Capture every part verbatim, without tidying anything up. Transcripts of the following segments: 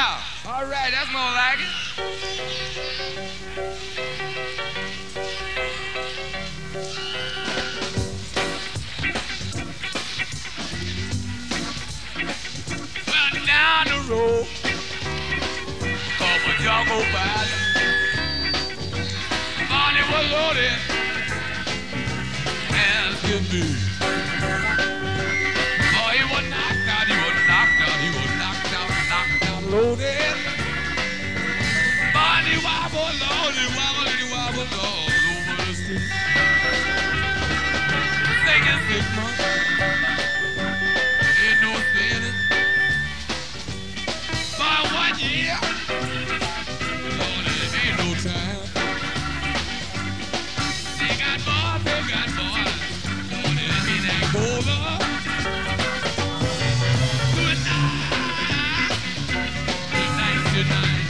All right, that's more like it. Well, down the road, couple Jocko Valley. Money was loaded as could be. Oh, he was knocked out, he was knocked out, he was knocked out, knocked out, loaded. Money wobble, loaded, wobble, he wobbled all over the street. Thinking six months, ain't no saying it. For one year, Lord, it ain't no time. They got boys, they got boys, Lord, it ain't that cold up. Good night, good night, good night.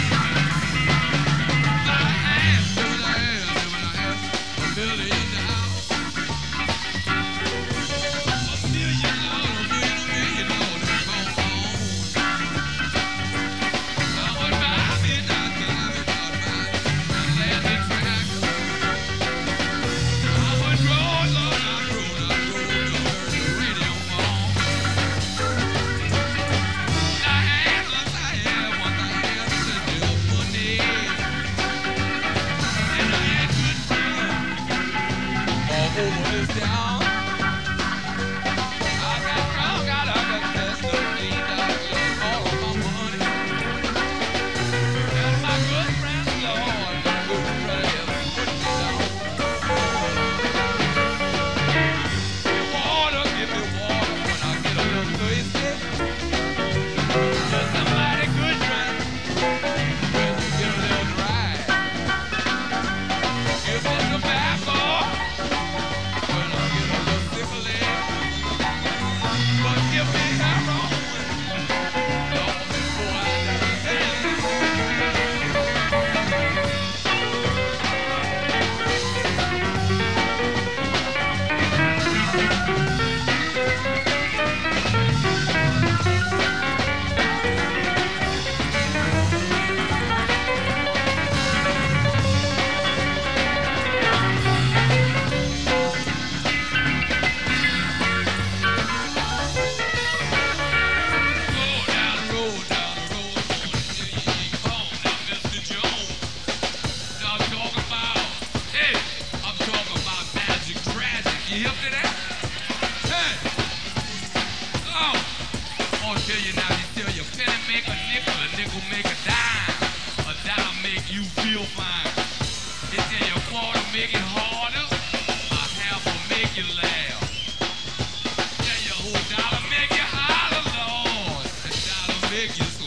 Make it harder, a half will make you laugh. Tell your whole dollar make you holler, Lord. A dollar make you